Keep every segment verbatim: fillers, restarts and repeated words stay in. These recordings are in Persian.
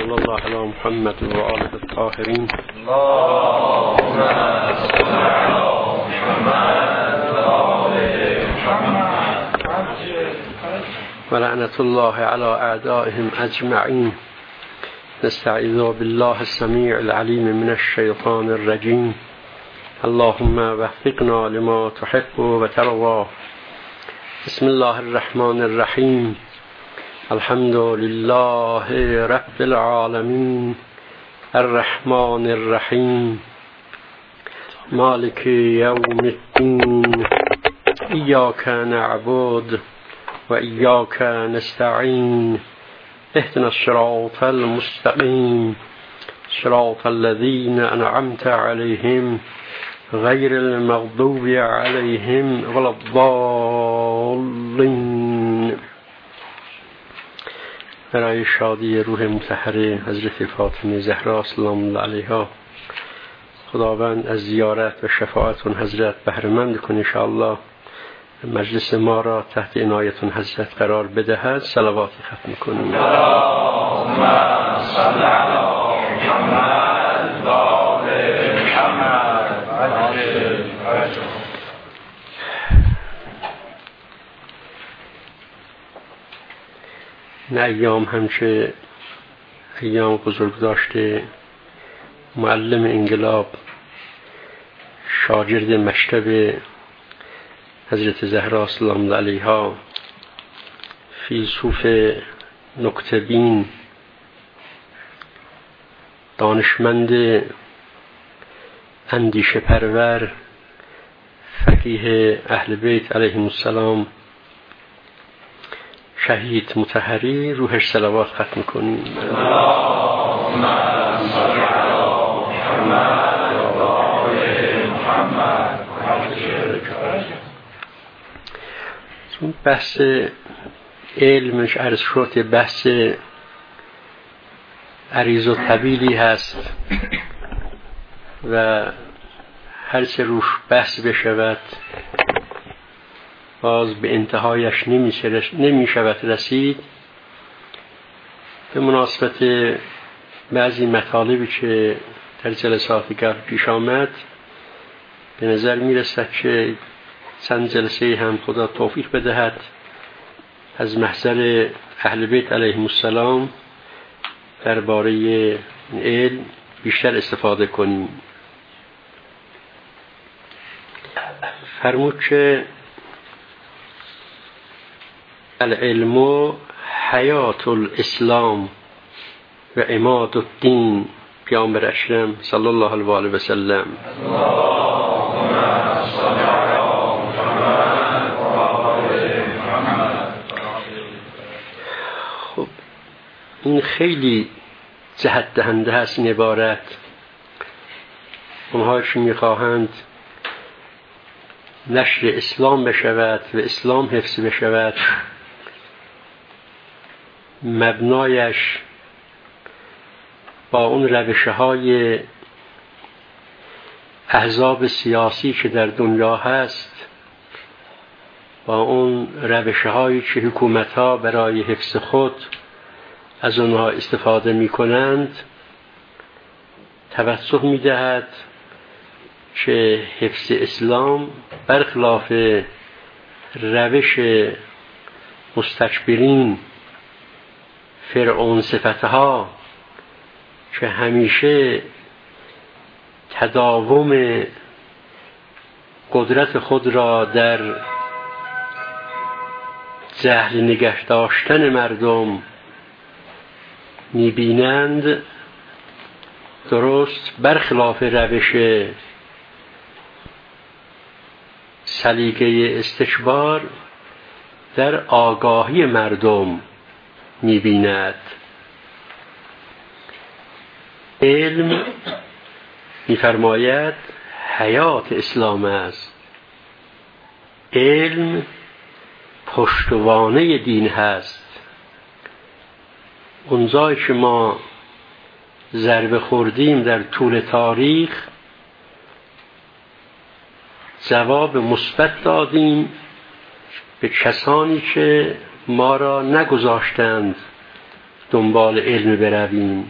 صلی الله علی محمد و آله الطاهرین. اللهم صل علی محمد و آل محمد و لعنت الله علی اعدائهم اجمعین. نستعیذ بالله السمیع العلیم من الشیطان الرجیم. اللهم وفقنا لما تحب و ترضى. بسم الله الرحمن الرحیم. الحمد لله رب العالمین الرحمن الرحیم مالک یوم الدین. ایاک نعبد و ایاک نستعین. اهدنا الصراط المستقیم صراط الذین انعمت علیهم غیر المغضوب علیهم ولا الضالین. برای شادی روح مطهره حضرت فاطمه زهرا سلام الله علیها، خداوند از زیارت و شفاعت اون حضرت بهره مند کن ان شاء الله. مجلس ما را تحت عنایت حضرت قرار بدهد. صلواتی ختم کنیم. اللهم صل علی محمد و آل محمد. نه ایام همچه ایام بزرگ داشته معلم انقلاب شاگرد مکتب حضرت زهرا سلام الله علیها، فیلسوف نکته بین، دانشمند اندیشه پرور، فقیه اهل بیت علیهم السلام، شهید مطهری، روحش صلوات ختم کنیم. اللهم صل علی محمد و آل محمد. چون بحث علمش عرض شد بحث عریض و طویلی هست و هر چه روش بحث بشود باز به انتهایش نمی شود رسید. به مناسبت بعضی مطالبی که در جلسات قبل پیش آمد به نظر می رسد که چند جلسه هم خدا توفیق بدهد از محضر اهل بیت علیهم السلام درباره علم بیشتر استفاده کنیم. فرمود که العلم حیات الاسلام و عماد الدین. پیامبر اکرم صلی الله علیه و آله و سلم. اللهم صل علی محمد و آل محمد. خب این خیلی جهت دهنده هست این عبارت. اونها که میخواهند نشر اسلام بشود و اسلام حفظ بشود، مبنایش با اون روش‌های احزاب سیاسی که در دنیا هست، با اون روش‌هایی که حکومت‌ها برای حفظ خود از اونها استفاده می‌کنند، توسط می‌دهد که حفظ اسلام برخلاف روش مستکبرین فرعون صفتها که همیشه تداوم قدرت خود را در جهل نگه داشتن مردم می‌بینند، درست برخلاف روش سلیقه استکبار در آگاهی مردم می‌بیند. علم می‌فرماید حیات اسلام است. علم پشتوانه دین هست. اونجایی که ما ضربه خوردیم در طول تاریخ، جواب مثبت دادیم به کسانی که ما را نگذاشتند دنبال علم برویم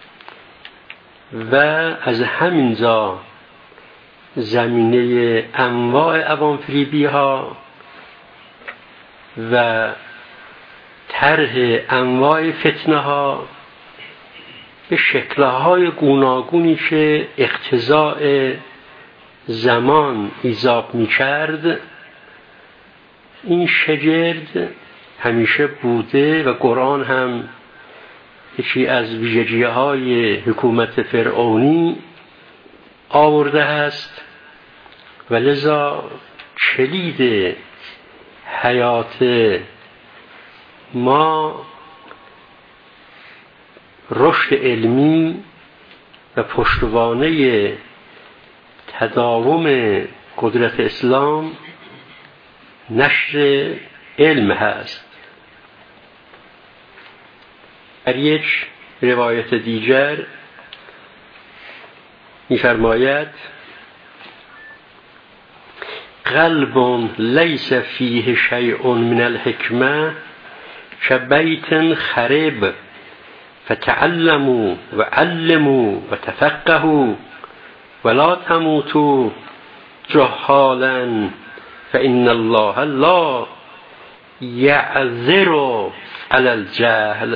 و از همینجا زمینه انواع عوام‌فریبی ها و طرح انواع فتنه ها به شکل‌های گوناگونی که اقتضاء زمان ایجاب می‌کرد این شگرد همیشه بوده و قرآن هم یکی از ویژگی‌های حکومت فرعونی آورده است و لذا کلید حیات ما رشد علمی و پشتوانه تداوم قدرت اسلام نشر علم هست. در یک روایت دیگر می‌فرماید قلب لیس فیه شیء من الحکمه کبیت خرب فتعلموا وعلموا وتفقهوا ولا تموتوا جهالا فإن الله لا يعذر على الجهل.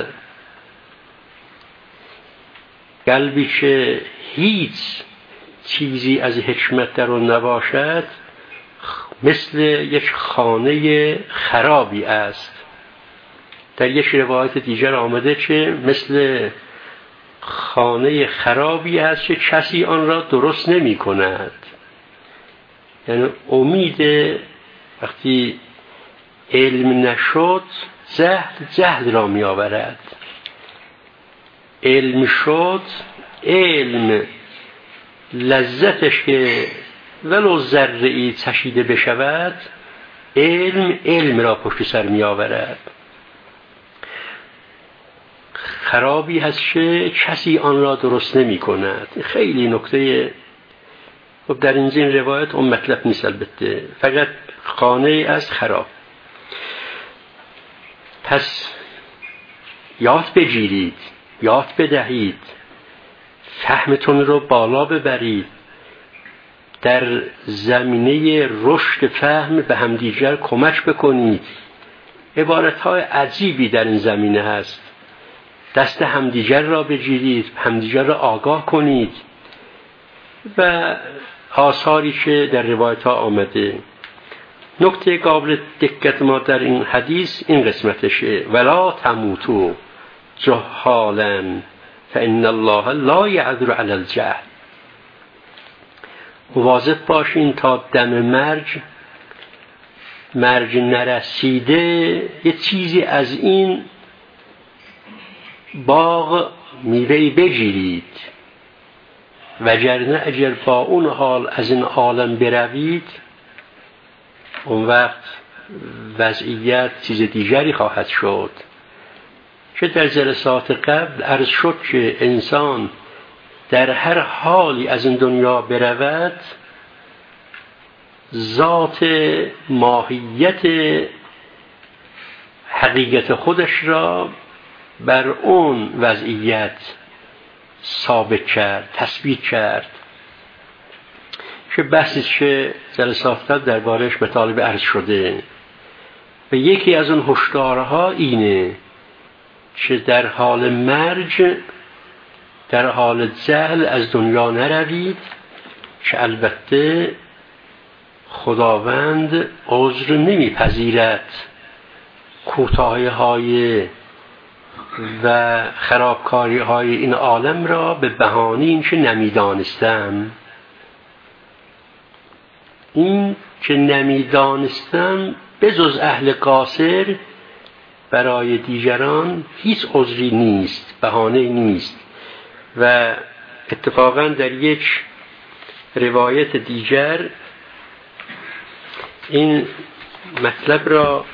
قلبی که هیچ چیزی از حکمت در آن نباشد مثل یک خانه خرابی است. در یک روایت دیگر آمده که مثل خانه خرابی است که کسی آن را درست نمی کند. یعنی امید وقتی علم نشد جهل جهل را می آورد. علم شد علم لذتش که ولو ذره‌ای چشیده بشود علم علم را پشت سر می آورد. خرابی هست که کسی آن را درست نمی کند. خیلی نکته خب در این روایت اون مطلب نیست، البته فقط خانه از خراب. پس یاد بگیرید، یاد بدهید، فهمتون رو بالا ببرید، در زمینه رشد فهم به همدیگر کمک بکنید. عبارت‌های عجیبی در این زمینه هست. دست همدیگر را بگیرید، همدیگر را آگاه کنید و آثاری که در روایت ها آمده. نکته قابل دقت ما در این حدیث این قسمتشه ولا تموتوا جهالا فإن الله لا يعذر على الجهل. مواظب باشین تا دم مرگ مرگ نرسیده یه چیزی از این باغ میوه‌ای بگیرید، وگرنه اگر با اون حال از این عالم بروید اون وقت وضعیت چیز دیگری خواهد شد. که در جلسات قبل عرض شد که انسان در هر حالی از این دنیا برود ذات ماهیت حقیقت خودش را بر اون وضعیت ثابت کرد، تثبیت کرد که بحثی که جلسات قبل دربارش مطالب عرض شده. و یکی از اون هشدارها اینه که در حال مرگ در حال جهل از دنیا نروید، که البته خداوند عذر نمیپذیرد کوتاهی های و خرابکاری های این عالم را به بهانه این که نمیدانستم. این که نمیدانستم بجز اهل قاصر برای دیگران هیچ عذری نیست، بهانه نیست. و اتفاقا در یک روایت دیگر این مطلب را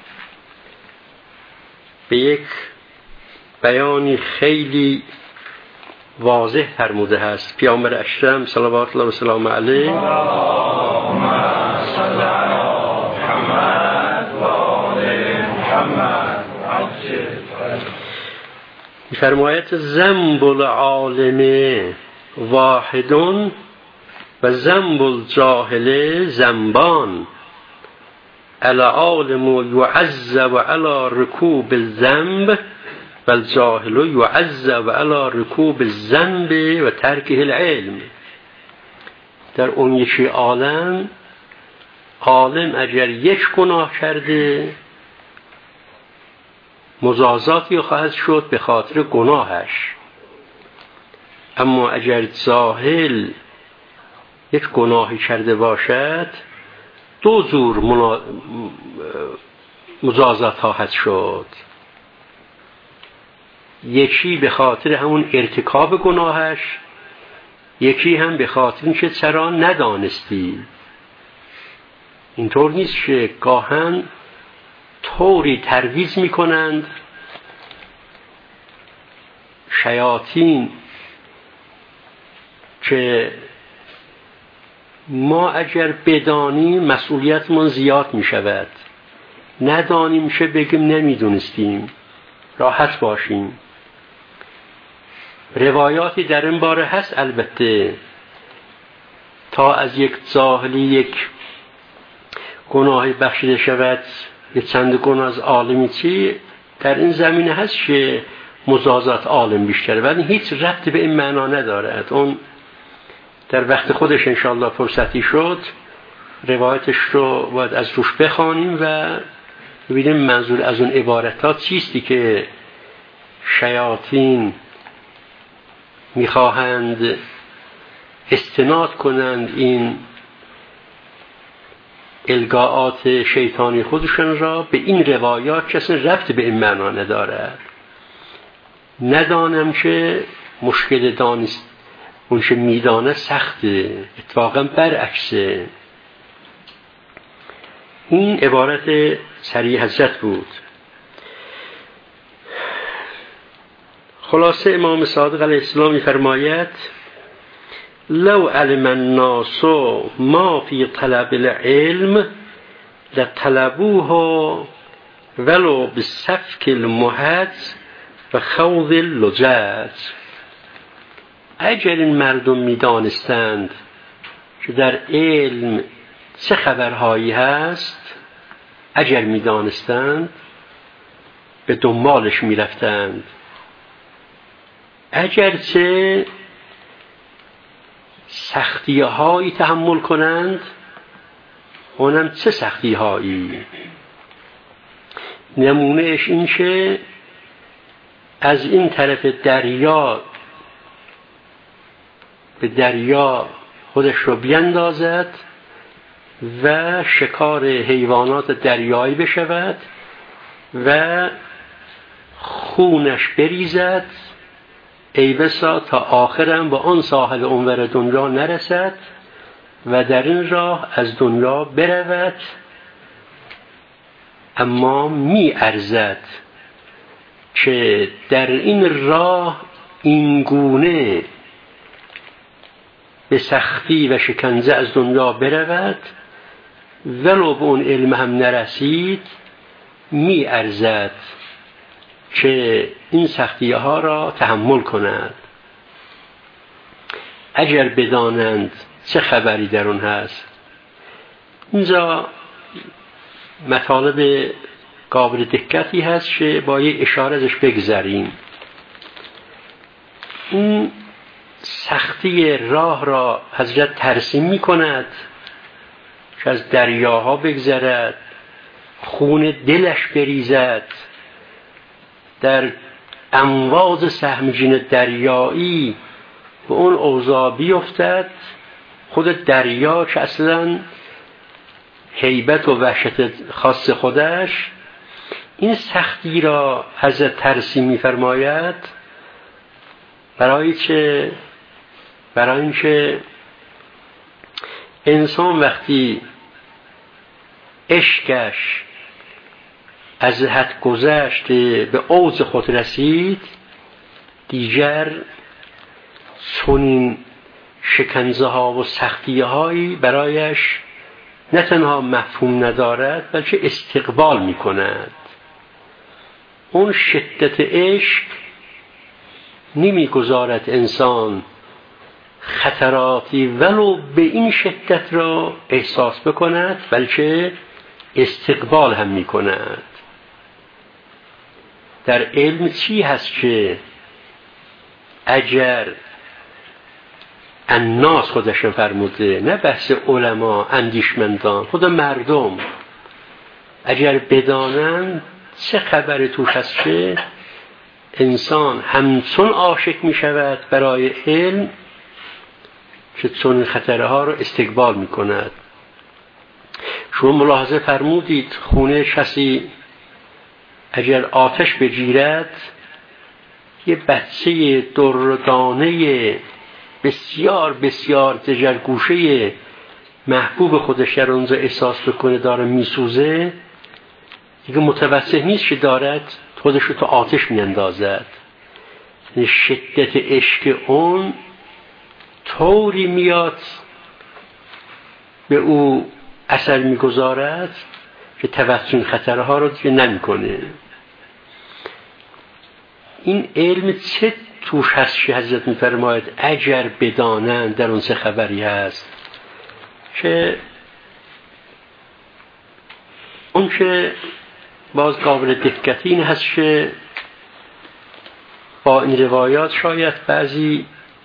به یک بیانی خیلی واضح فرموده هست. پیامبر اکرم صلوات الله و سلام علیه فرمایت ذنب العالم واحدون و ذنب الجاهل ذنبان، العالم يعذب على ركوب الذنب و الجاهل يعذب على رکوب الذنب و ترکه العلم. در اون یکی عالم، عالم اگر یک گناه کرده مجازاتی خواهد شد به خاطر گناهش، اما اگر جاهل یک گناهی کرده باشد دو جور منا... مجازات خواهد شد. یکی به خاطر همون ارتکاب گناهش، یکی هم به خاطر اینکه چرا ندانستی. اینطور نیست که گاهن طوری ترویج میکنند شیاطین که ما اگر بدانیم مسئولیتمون زیاد میشود، ندانیم که بگیم نمیدونستیم، راحت باشیم. روایاتی در این باره هست البته، تا از یک جاهلی یک گناهی بخشیده شود، یک چند گناه از عالمی چی در این زمینه هست که مجازات عالم بیشتره، ولی هیچ ربط به این معنا ندارد. اون در وقت خودش انشاءالله فرصتی شد روایتش رو باید از روش بخوانیم و ببینیم منظور از اون عبارتات چیستی که شیاطین میخواهند استناد کنند این الگاءات شیطانی خودشون را به این روایات که اصلا ربط به این معنا ندارد. ندانم که مشکل دانست اون که میدانه سخته، اتفاقا برعکسه. این عبارت سریع حضرت بود. خلاصه امام صادق علیه السلام می‌فرماید لو علم الناس ما فی طلب العلم لطلبوه ولو بسفک المحج و خوض اللجاج. اگر این مردم می‌دانستند که در علم چه خبرهایی هست، اگر می‌دانستند به دنبالش می‌رفتند، اگرچه سختی هایی تحمل کنند. اونم چه سختی هایی؟ نمونهش این که از این طرف دریا به دریا خودش رو بیندازد و شکار حیوانات دریایی بشود و خونش بریزد، ای بسا تا آخرم با آن ساحل اونور دنیا نرسد و در این راه از دنیا برود، اما می ارزد که در این راه این گونه به سختی و شکنجه از دنیا برود، ولو به اون علم هم نرسید، می ارزد که این سختی ها را تحمل کنند اگر بدانند چه خبری در اون هست. اینجا مطالب قابل دقتی هست که با یه اشاره ازش بگذریم. این سختی راه را حضرت ترسیم می کند که از دریاها بگذرد، خون دلش بریزد، در امواج سهمگین دریایی به اون اوضاع بیفتد. خود دریا که اصلا هیبت و وحشت خاص خودش، این سختی را حضرت ترسیم می‌فرماید برای چه؟ برای اینکه انسان وقتی عشقش از حد گذشته به اوج خود رسید، دیگر چنین شکنجه ها و سختی هایی برایش نه تنها مفهوم ندارد بلکه استقبال می کند. اون شدت عشق نمیگذارد انسان خطراتی ولو به این شدت را احساس بکند، بلکه استقبال هم میکند. در علم چی هست که اگر الناس خودش فرموده، نه بحث علما اندیشمندان، خود مردم اگر بدانند چه خبر توش هست که انسان همچون عاشق می شود برای علم که چون خطرها را استقبال می کند. شما ملاحظه فرمودید خونه کسی اگر آتش بگیرد یه بچه دردانه بسیار بسیار دگرگوشه محبوب خودش در اونجا احساس بکنه داره میسوزه، دیگه متوسط نیست که دارد خودش رو تو آتش میاندازد. شدت عشق اون طوری میاد به او اثر میگذارد که توسط خطرها رو دیگه نمیکنه. این علم چه توش هست که حضرت میفرماید اگر بدانند در اون چه خبری هست، که اون که باز قابل دقت این هست که با این روایات شاید بعضی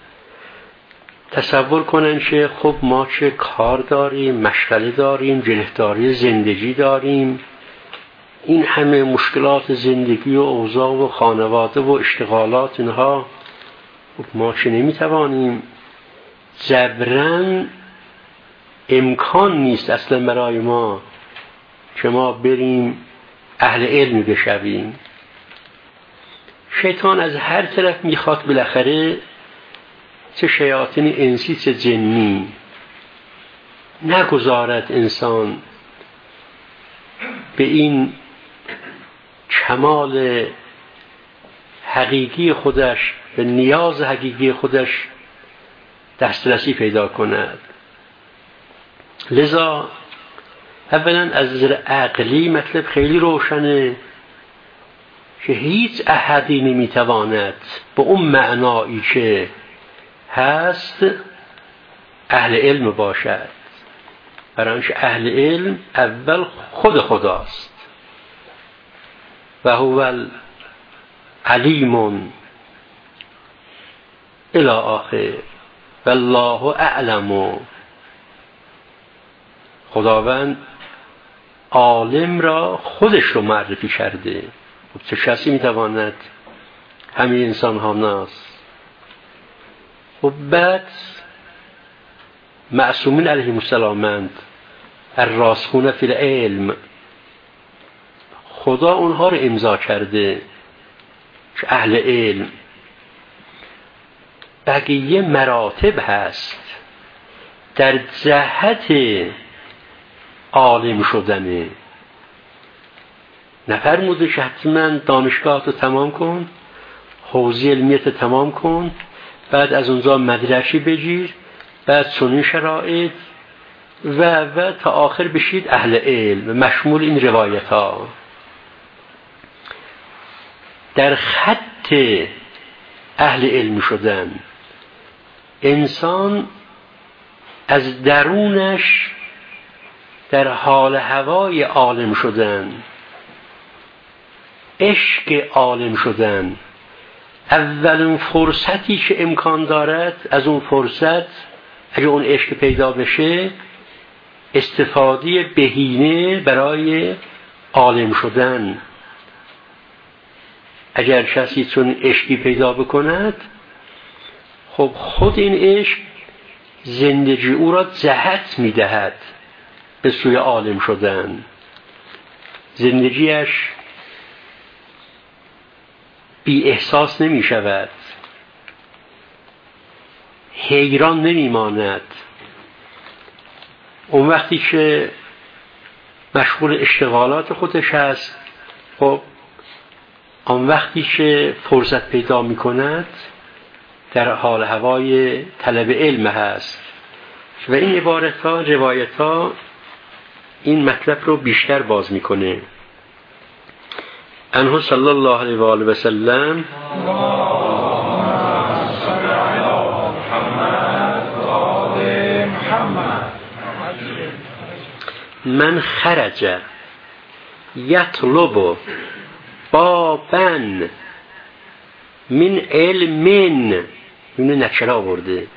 تصور کنن که خب ما چه کار داریم، مشغله داریم، گرفتاری زندگی داریم، این همه مشکلات زندگی و اوضاع و خانواده و اشتغالات اینها، خب ما چه نمیتوانیم، جبران امکان نیست اصلا برای ما که ما بریم اهل علم بشویم. شیطان از هر طرف میخواد بالاخره چه شیاطین انسی چه جنی نگذارد انسان به این کمال حقیقی خودش، به نیاز حقیقی خودش دسترسی پیدا کند. لذا اولا از نظر عقلی مطلب خیلی روشنه که هیچ احدی نمیتواند به اون معنایی که هست اهل علم باشد، برای اینکه اهل علم اول خود خداست و هو العلیم الی آخر والله اعلم. خداوند عالم را خودش رو معرفی کرده. چه کسی میتواند همه انسان ها ناس و بعد معصومین علیهم السلام الراسخون فی العلم، خدا اونها رو امضا کرده که اهل علم. بقیه مراتب هست در جهت عالم شدنه. نفرموده که حتما دانشگاه رو تمام کن، حوزه علمیت تمام کن، بعد از اونجا مدرکی بگیر، بعد چنین شرایط و و تا آخر بشید اهل علم، مشمول این روایت ها. در خط اهل علم شدن انسان از درونش در حال هوای عالم شدن، عشق عالم شدن، اولین فرصتی که امکان دارد از اون فرصت اگه اون عشق پیدا بشه استفاده بهینه برای عالم شدن. اگر کسی چون عشقی پیدا بکند، خب خود این عشق زندگی او را جهت میدهد به سوی عالم شدن. زندگیش بی احساس نمی شود، حیران نمی ماند. اون وقتی که مشغول اشتغالات خودش هست، خب اون وقتی که فرصت پیدا می کند در حال هوای طلب علم هست. و این عبارت ها، روایت ها این مطلب رو بیشتر باز می کنه. انه صلی الله علیه و آله و سلم من خرج یطلب بابا من علم، اینو نکره آورده،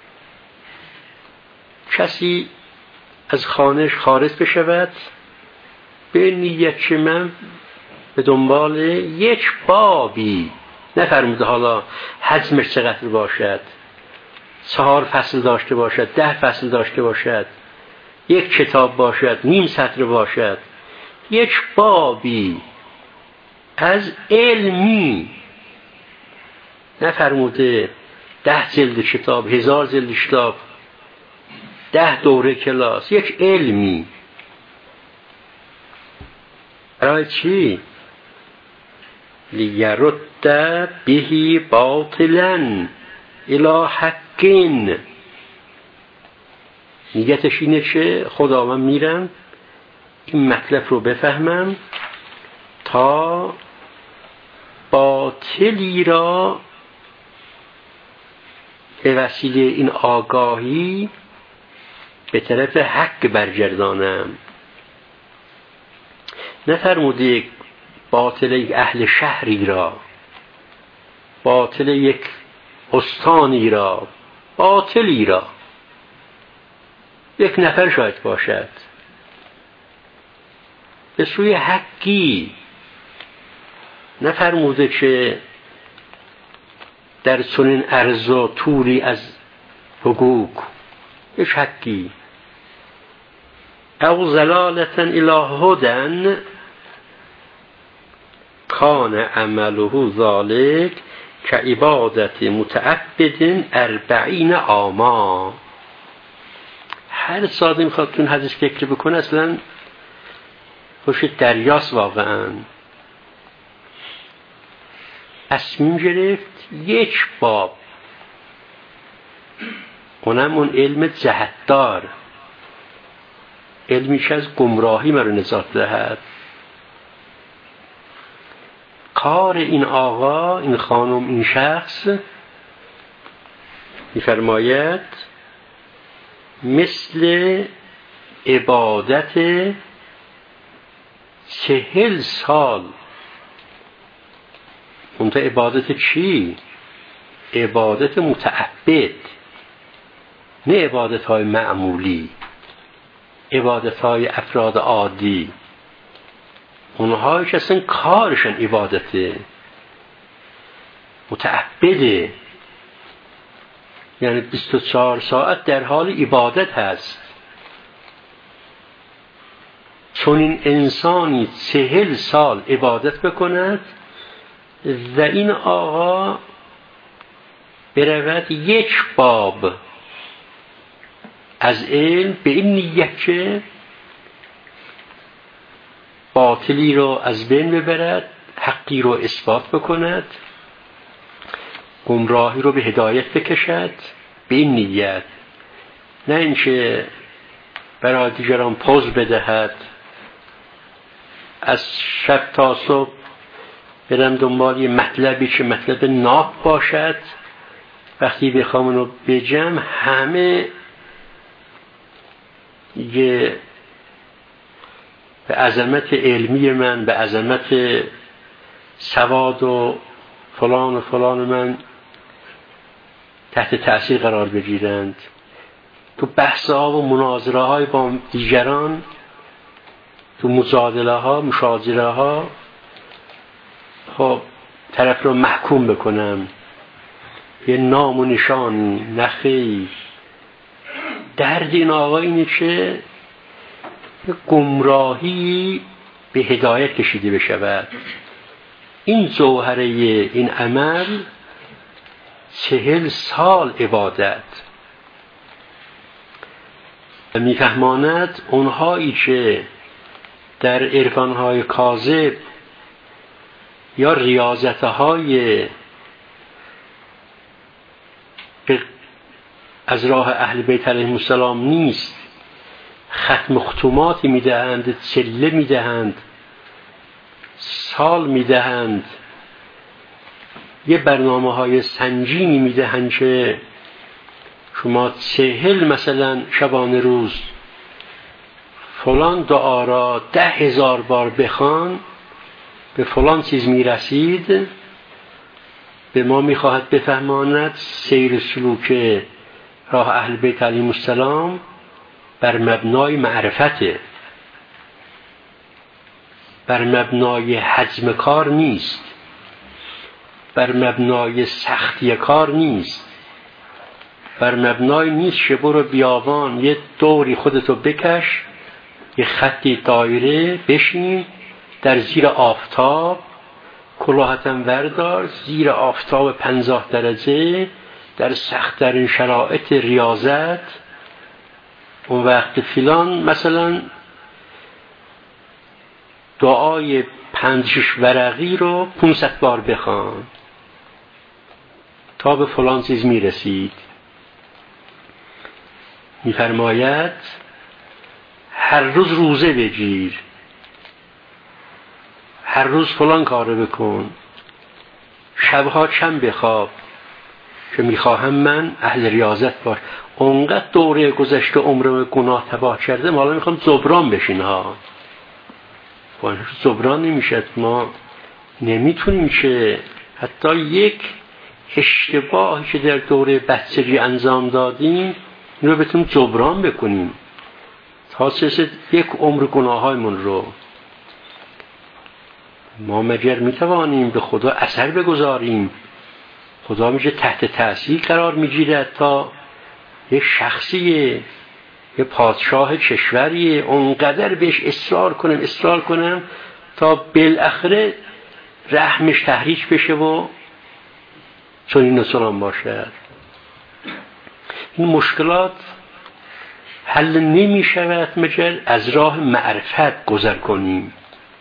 کسی از خانهش خارج بشود به نیت که من به دنبال یک بابی، نفرموده حالا حجمش چقدر باشد، چهار فصل داشته باشد، ده فصل داشته باشد، یک کتاب باشد، نیم سطر باشد، یک بابی از علمی، نفرموده ده جلد کتاب، هزار جلد کتاب، ده دوره کلاس، یک علمی. برای چی؟ لیرد بهی باطلا الی حقین. نیتش اینه که خدا من میرم این مطلب رو بفهمم تا باطلی را به وسیله این آگاهی به طرف حق برگردانم. نفرموده یک باطل یک اهل شهری را، باطل یک استانی را، باطلی را، یک نفر شاید باشد، به سوی حقی. نفرموده که در چنین عرض و طولی از حقوق یک حقی او ضلالة الی هدی کان عمله ذالک کعبادت متعبد اربعین عاما. هر ساده میخواد تون حدیث فکر بکنه اصلا خوش دریاست. واقعا تصمیم گرفت یک باب، اونم اون علم جهتدار، علمی که از گمراهی مرا نجات دهد. کار این آقا، این خانم، این شخص می‌فرماید مثل عبادت چهل سال. اون تو عبادت چی؟ عبادت متعبد، نه عبادت های معمولی، عبادت های افراد عادی. اونهایی که اصلا کارشن عبادته، متعبده، یعنی بیست و چهار ساعت در حال عبادت هست. چون این انسانی چهل سال عبادت بکند و این آقا برود یک باب از علم به این نیت که باطلی رو از بین ببرد، حقی رو اثبات بکند، گمراهی رو به هدایت بکشد، به این نیت. نه اینکه برای دیگران پوز بدهد، از شب تا صبح برم دنبال یه مطلبی که مطلب ناب باشد، وقتی بخوام اونو بجم همه یه به عظمت علمی من، به عظمت سواد و فلان و فلان من تحت تأثیر قرار بگیرند. تو بحث ها و مناظره های با دیگران، تو مجادله ها، مشاجره ها، خب طرف رو محکوم بکنم، یه نام و نشانی نخیر. درد این آقا اینه که گمراهی به هدایت کشیده بشود. این جوهره این عمل چهل سال عبادت. میفهماند اونهایی که در عرفانهای کاذب یا ریاضتهای از راه اهل بیت علیهم السلام نیست، ختم ختوماتی میدهند، چله میدهند، سال میدهند، یه برنامه های سنجینی میدهند که شما چهل مثلا شبانه روز فلان دعا را ده هزار بار بخوان به فلان چیز میرسید، به ما میخواهد بفهماند سیر سلوک راه اهل بیت علیهم السلام بر مبنای معرفته، بر مبنای حجم کار نیست، بر مبنای سختی کار نیست، بر مبنای نیست که برو بیابان یه دوری خودتو بکش، یه خطی دایره بشین در زیر آفتاب، کلاهتم وردار زیر آفتاب پنجاه درجه در سخت‌ترین شرایط ریاضت، اون وقت فلان مثلا دعای پنج شش ورقی رو پانصد بار بخوان تا به فلان چیز میرسید. میفرماید هر روز روزه بگیر، هر روز فلان کارو بکن، شبها چند بخواب که میخواهم من اهل ریاضت باش. اونقدر دوره گذشته عمرم گناه تباه کرده، حالا میخوام جبران بشین ها. جبران نمیشد، ما نمیتونیم که حتی یک اشتباهی که در دوره بچگی انجام دادیم این رو بتونیم جبران بکنیم تا سه یک عمر گناهایمون رو. ما مگر میتوانیم به خدا اثر بگذاریم؟ خدا میشه تحت تأثیر قرار میگیرد تا یک شخصیه، یک پادشاه کشوریه، اونقدر بهش اصرار کنم اصرار کنم تا بالاخره رحمش تحریک بشه و چون این نسلان باشد. این مشکلات حل نمی شود مگر از راه معرفت گذر کنیم.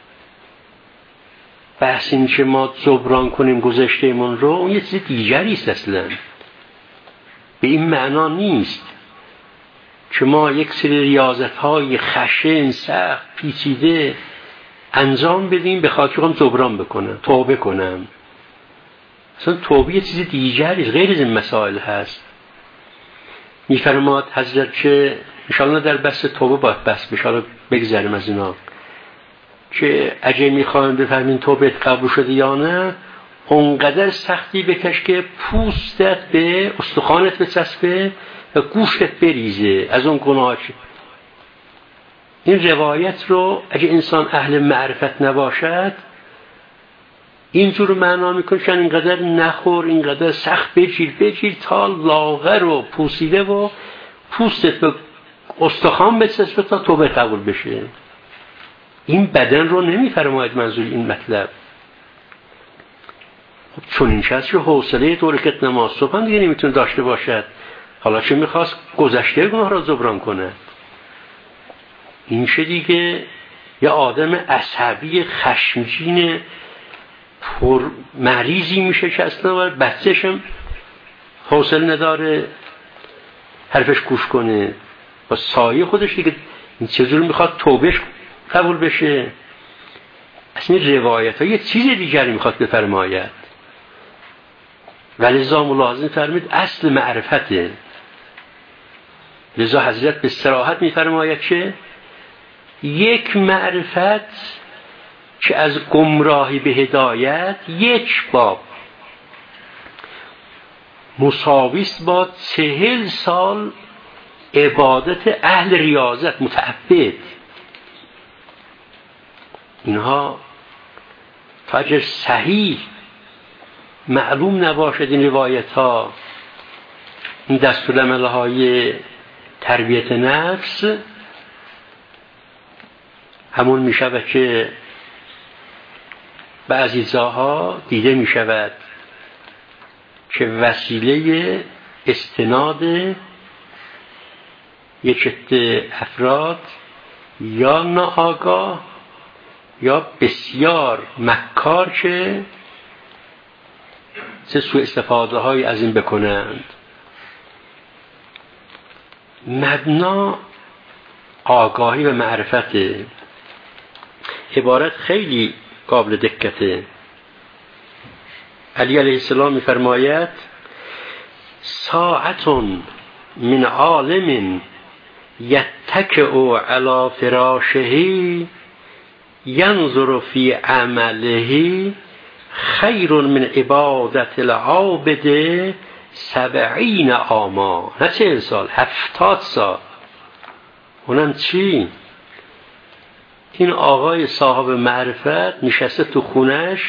بحث این که ما جبران کنیم گذشته من رو، اون یه چیز دیگری است. اصلا به این معنا نیست که ما یک سری ریاضت های خشن سخت پیچیده انجام بدیم به خاطر هم جبران بکنم توبه کنم. اصلا توبه یه چیز دیگری است، غیر از این مسائل هست. میفرماد حضرت که انشاءالله در بحث توبه باید بحث بشه، بگذاریم از اینا، که اگه میخوایم بفهمین توبه قبول شده یا نه، اونقدر سختی بکش که پوستت به استخوانت بچسبه و گوشتت بریزه از اون گناه. این روایت رو اگه انسان اهل معرفت نباشد اینجور معنا میکنه که اینقدر نخور، اینقدر سخت بگیر بگیر تا لاغر و پوسیده و پوستت به استخوان بچسبه تا توبه قبول بشه. این بدن رو نمیفرماید منظور این مطلب. خب چون این شخص که حوصله دورکت نماز صبح هم دیگه نمیتونه داشته باشد، حالا چه میخواست گذشته گناه را جبران کنه؟ این شه دیگه یه آدم عصبی خشمگین پر مریضی میشه که اصلا بچه‌ش هم حوصله نداره حرفش گوش کنه، با سایه خودش دیگه این چجور میخواد توبهش قبول بشه؟ اصلا این روایت ها یه چیز دیگری میخواد بفرماید. ولذا ملاحظه فرمید اصل معرفته. لذا حضرت به صراحت میفرماید که یک معرفت که از گمراهی به هدایت یک باب مساویست با چهل سال عبادت اهل ریاضت متعبد. اینها تا اگر صحیح معلوم نباشد این روایت ها، این دستورالعمل های تربیت نفس، همون می شود که بعضی جاها دیده می شود که وسیله استناد یک عده افراد یا ناآگاه یا بسیار مکار که چه سوء استفاده های از این بکنند. مبنا آگاهی و معرفت. عبارت خیلی قابل دقته. علی علیه السلام می‌فرماید ساعتون من عالم یتکئ علی فراشه ینظر فی عمله خیر من عبادت العابد سبعین عاما. نه چهل سال، هفتاد سال. اونم چی؟ این آقای صاحب معرفت نشسته تو خونش،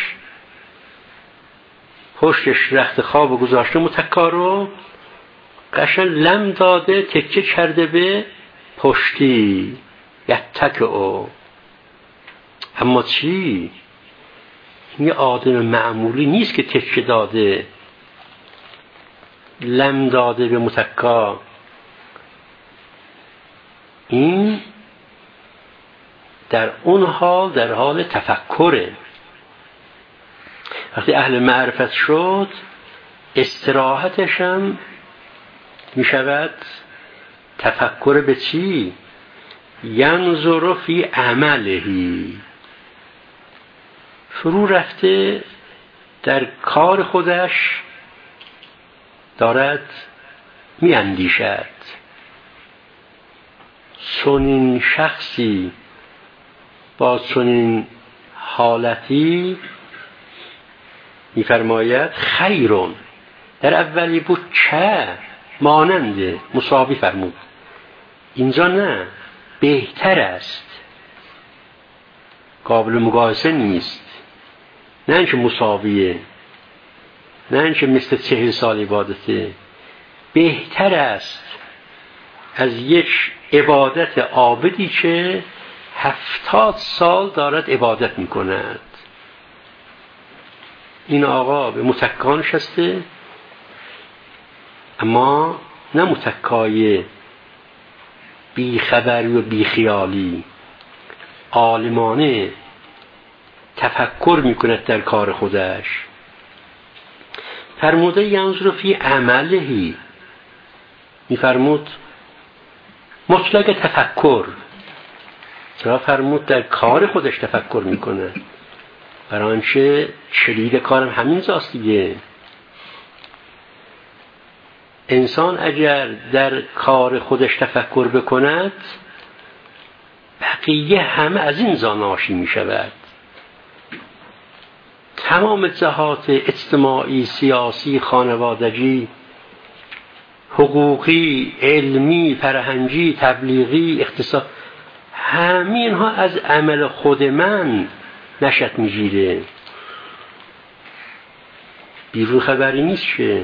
پشتش رخت خواب گذاشته متکا رو، قشن لم داده، تکه کرده به پشتی. یتکئ. اما چی؟ این آدم معمولی نیست که تکه داده، لم داده به متکا. این در اون حال در حال تفکره. وقتی اهل معرفت شد استراحتش هم می شود تفکر به چی؟ ینظر فی عملهی. فرو رفته در کار خودش دارد می اندیشد. چنین شخصی با چنین حالتی می فرماید خیرون. در اولی بود چه ماننده مساوی فرمود، اینجا نه، بهتر است، قابل مقایسه نیست. نه اینکه مساویه، نه اینکه مثل چهل سال عبادته، بهتر است از یک عبادت عابدی که هفتاد سال دارد عبادت میکند. این آقا به متکا نشسته، اما نه متکای بی خبری و بی خیالی، عالمانه تفکر میکند در کار خودش. فرموده ینظر فی عملهی، میفرمود مطلق تفکر. چرا فرمود در کار خودش تفکر میکنه؟ برای آنچه شدید کارم همین زاست دیگه. انسان اگر در کار خودش تفکر بکند بقیه همه از این زا ناشی می شود. تمام جهات اجتماعی، سیاسی، خانوادگی، حقوقی، علمی، فرهنگی، تبلیغی، اقتصاد، همین ها از عمل خود من نشأت میگیره. بیرون خبری نیست که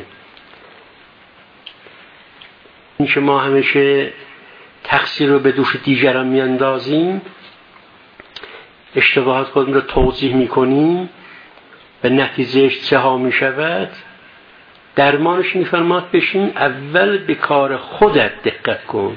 این که ما همیشه تقصیر رو به دوش دیگران میاندازیم، اشتباهات خودمون رو توضیح میکنیم، به نتیجهش چه ها میشود. درمانش میفرماد بشین اول به کار خودت دقت کن.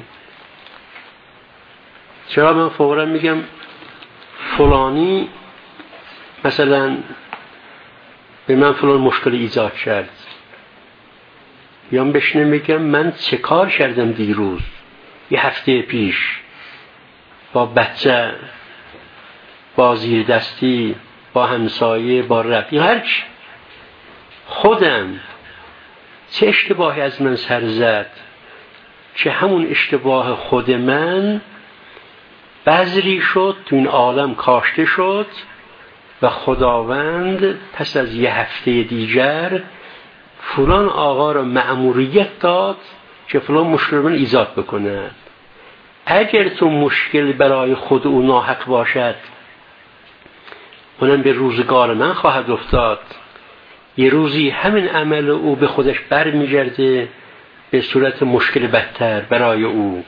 چرا من فورا میگم فلانی مثلا به من فلان مشکل ایجاد کرد، یا بشینه میگم من چه کار کردم دیروز، یه هفته پیش، با بچه، با زیر دستی، با همسایه، با رفیق، هرچی، خودم چه اشتباهی از من سر زد که همون اشتباه خود من بذری شد تو این عالم کاشته شد و خداوند پس از یه هفته دیگر فلان آقا را مأموریت داد که فلان مشکل من ایجاد بکنه. اگر تو مشکل برای خود او ناحق باشد، اونم به روزگار من خواهد افتاد. یه روزی همین عمل او به خودش بر میگرده به صورت مشکل بدتر برای او.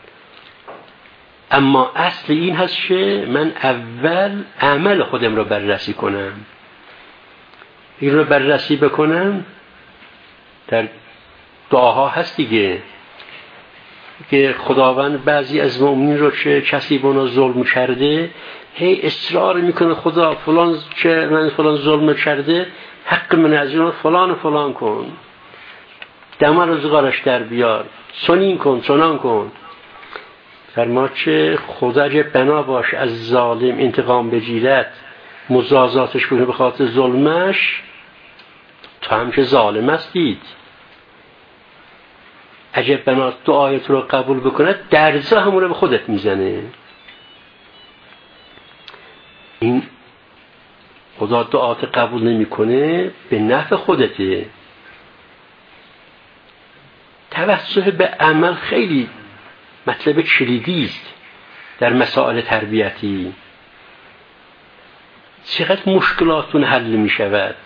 اما اصل این هست که من اول عمل خودم رو بررسی کنم. این رو بررسی بکنم در دعاها هست دیگه، که خداوند بعضی از مؤمنین رو که کسی به اونا ظلم کرده هی اصرار میکنه خدا فلان که من فلان ظلم کرده حق من از اون فلان و فلان کن، دم روزگارش در بیار، چنین کن چنان کن. فرما که خدا اگه بنا باش از ظالم انتقام بگیرد، مجازاتش کنه به خاطر ظلمش، تو هم که ظالم هستید. عجب بنا دعای تو رو قبول بکنه، درزا همون رو به خودت میزنه. این خدا دعات قبول نمیکنه، به نفع خودته. توسل به عمل خیلی مطلب کلیدی است در مسائل تربیتی. چقدر مشکلاتون حل می شود.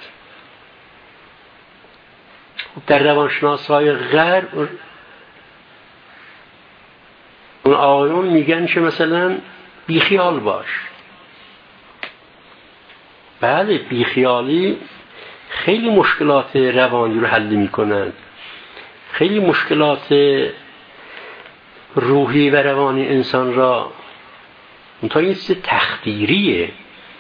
در روانشناس‌های غرب اون آقایون میگن که مثلا بیخیال باش. بله، بیخیالی خیلی مشکلات روانی رو حل میکنند. خیلی مشکلات روحی و روانی انسان را، اونطور این چیز تخدیریه.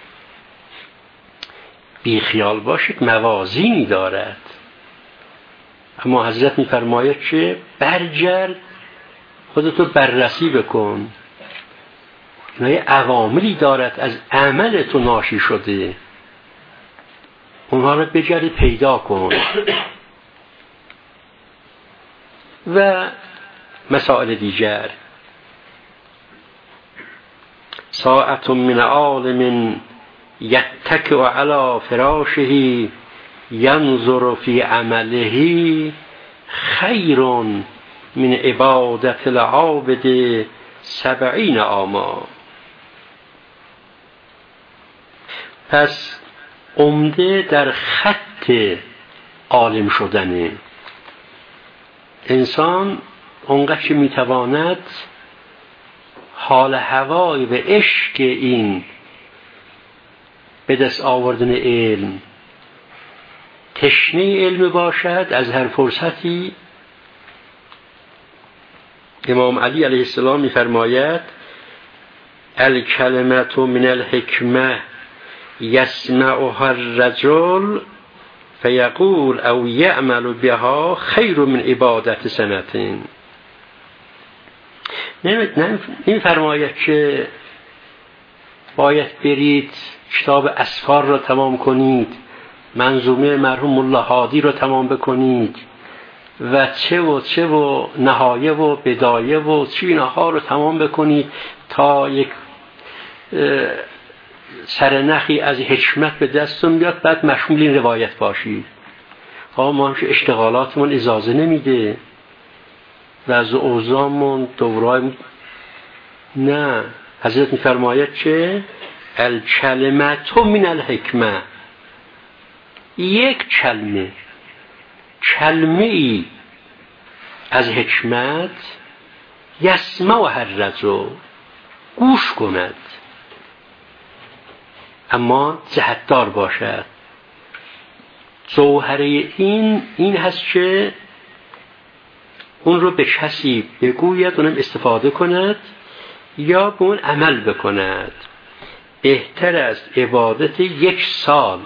بیخیال باشید موازینی دارد، اما حضرت میفرماید که برگرد خودتو بررسی بکن، اینها یه عواملی دارد از عمل تو ناشی شده، اونها رو بگرد پیدا کن. و مسائل دیگر، ساعت من عالم یتکئ علی فراشه ینظر فی عمله خیر من عبادت العابد سبعین عاما. پس عمده در خط عالم شدنه. انسان اونقدر که میتواند حال هوای و عشق این به دست آوردن علم، تشنه علم باشد از هر فرصتی. امام علی علیه السلام میفرماید الکلمة من الحکمه یسمعها الرجل فیقول او یعمل بها خیر من عبادت سنتین. نمیفرماید که باید برید کتاب اسفار را تمام کنید، منظومه مرحوم الله هادی را تمام بکنید و چه و چه و نهایه و بدایه و چینها رو تمام بکنید تا یک سرنخی از حکمت به دستون بیاد، بعد مشمول این روایت باشید. آقا ما همشه اشتغالاتمون اجازه نمیده و از اوضاعمون دورای نه. حضرت میفرماید که الکلمة من الحکمه، یک کلمه کلمه ای از حکمت یسمعها الرجل، گوش کند، اما جهتدار باشد. جوهره این این هست که اون رو به کسی بگوید، اونم استفاده کند یا به اون عمل بکند. بهتر است عبادت یک سال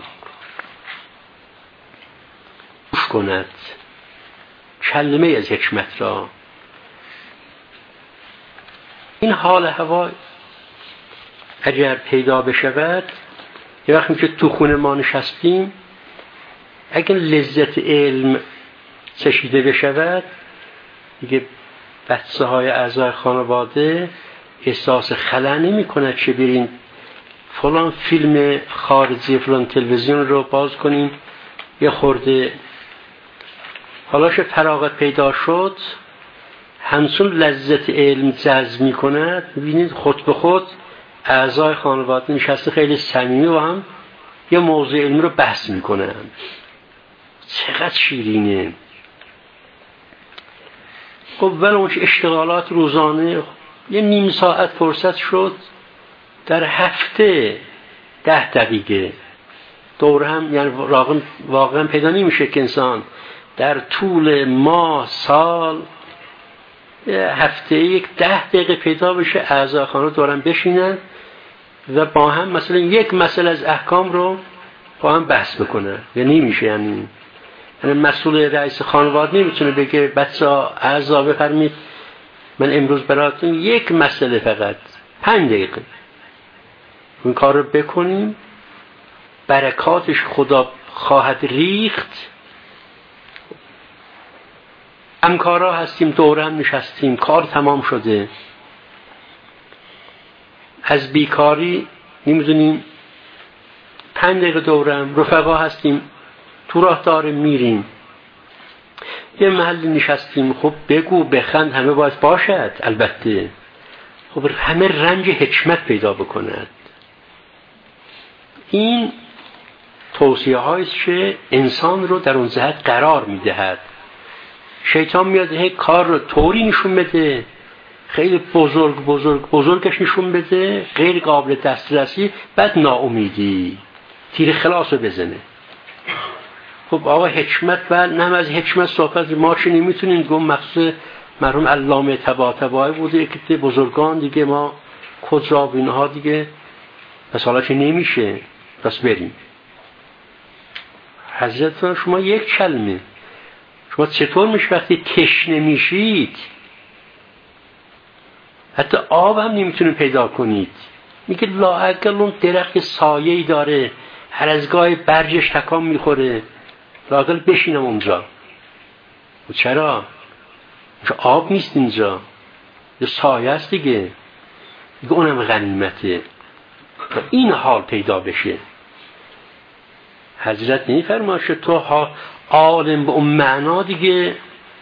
گوش کند کلمه از حکمت را. این حال هوا اگر پیدا بشود، یه وقتی که تو خونه ما نشستیم، اگر لذت علم چشیده بشود، دیگه بچه های اعضای خانواده احساس خلأ نمی کند که بریم فلان فیلم خارجی فلان تلویزیون رو باز کنیم یه خورده. حالا که فراغت پیدا شد، همچون لذت علم جذب می کند، ببینید خود به خود اعضای خانواده نشسته خیلی صمیمی و هم یه موضوع علمی رو بحث می کنند. چقدر شیرینه. خب ولی اون اشتغالات روزانه، یه نیم ساعت فرصت شد در هفته ده دقیقه دور هم، یعنی واقعا پیدا نمیشه که انسان در طول ماه سال هفته یک ده دقیقه پیدا بشه اعضای خانواده دورم بشینن و با هم مثلا یک مسئله از احکام رو با هم بحث بکنن. یعنی نمیشه، یعنی یعنی مسئول رئیس خانواده نمیتونه بگه بچه ها اعضا بفرمید من امروز براتون یک مسئله فقط پنج دقیقه این کار رو بکنیم، برکاتش خدا خواهد ریخت. همکارا هستیم، دوره هم نشستیم، کار تمام شده، از بیکاری نمیدونیم، پنج دقیقه دورم، رفقا هستیم، تو راه داره میریم، یه محلی نشستیم، خب بگو بخند، همه باید باشد البته، خب همه رنج حکمت پیدا بکند. این توصیه هایست که انسان رو در اون جهت قرار میدهد. شیطان میاد هی کار رو طوری نشون بده، خیلی بزرگ بزرگ بزرگش نشون بده، غیر قابل دسترسی، بعد ناامیدی، تیر خلاص رو بزنه. خب آقا حکمت، بل نه از حکمت صحبت ما چه نمیتونیم گم، مخصوص مرحوم علامه طباطبایی بوده که بزرگان دیگه ما کجا اینها دیگه پس حالا که نمیشه، پس بریم. حضرت شما یک کلمه، شما چطور میشه وقتی تشنه میشید حتی آب هم نمیتونید پیدا کنید، میگه لااقل اون درخت سایه‌ای داره، هر از گاهی برجش تکان میخوره، لااقل بشینم اونجا. و چرا؟ چون آب نیست اینجا، یه سایه است دیگه، دیگه اونم غنیمته. و این حال پیدا بشه. حضرت نمیفرماشه تو ها عالم به اون معنا دیگه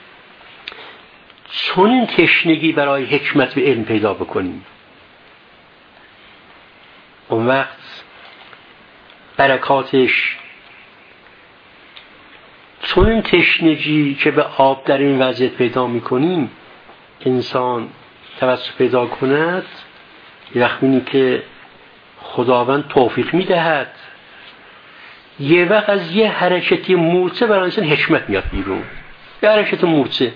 چون این تشنگی برای حکمت و علم پیدا بکنیم، اون وقت برکاتش چون این تشنگی که به آب در این وضعیت پیدا میکنیم انسان توسط پیدا کند، یه وقتی که خداوند توفیق میدهد، یه وقت از یه حرکتی مورچه برای انسان حکمت میاد بیرون، یه حرکت مورچه،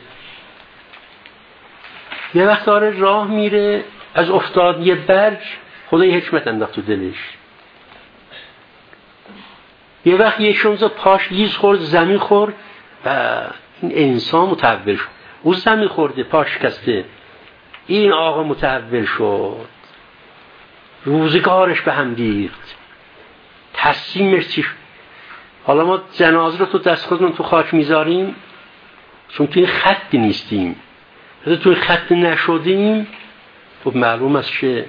یه وقت داره راه میره از افتاد یه برج خدا یه حکمت انداخت تو دلش، یه وقت یه شونزه پاش لیز خورد، زمین خورد و این انسان متحول شد. او زمین خورده، پاش شکسته، این آقا متحول شد، روزگارش به هم ریخت، تصمیمش چی شد. حالا ما جنازه رو تو دست خودمون تو خاک میذاریم چون توی خط نیستیم، اگه توی خط نشدیم خب معلوم است که،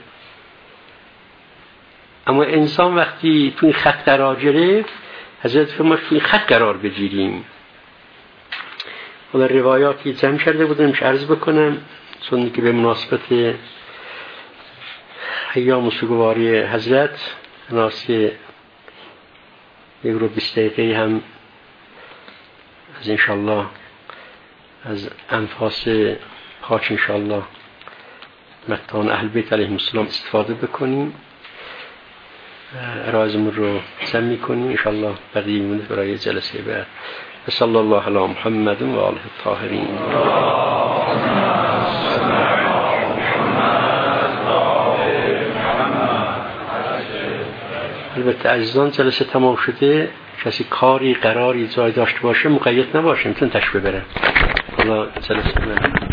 اما انسان وقتی توی خط قرار گرفت حضرت فرمود توی خط قرار بگیریم. حالا روایاتی جمع کرده بودم که عرض بکنم چون که به مناسبت ایام سوگواری حضرت ناسی یک رو بیست دقیقه هم از انشالله از انفاس پاک انشالله مقدان اهل بیت علیهم السلام استفاده بکنیم، ارائه‌مون رو جمع می‌کنیم انشالله بقیه میمونه برای جلسه بعد. صلی الله علی محمد و آله الطاهرین. البته عزیزان جلسه تمام شده، کسی کاری قراری جای داشته باشه مقید نباشه، میتونه تشریف ببره. حالا جلسه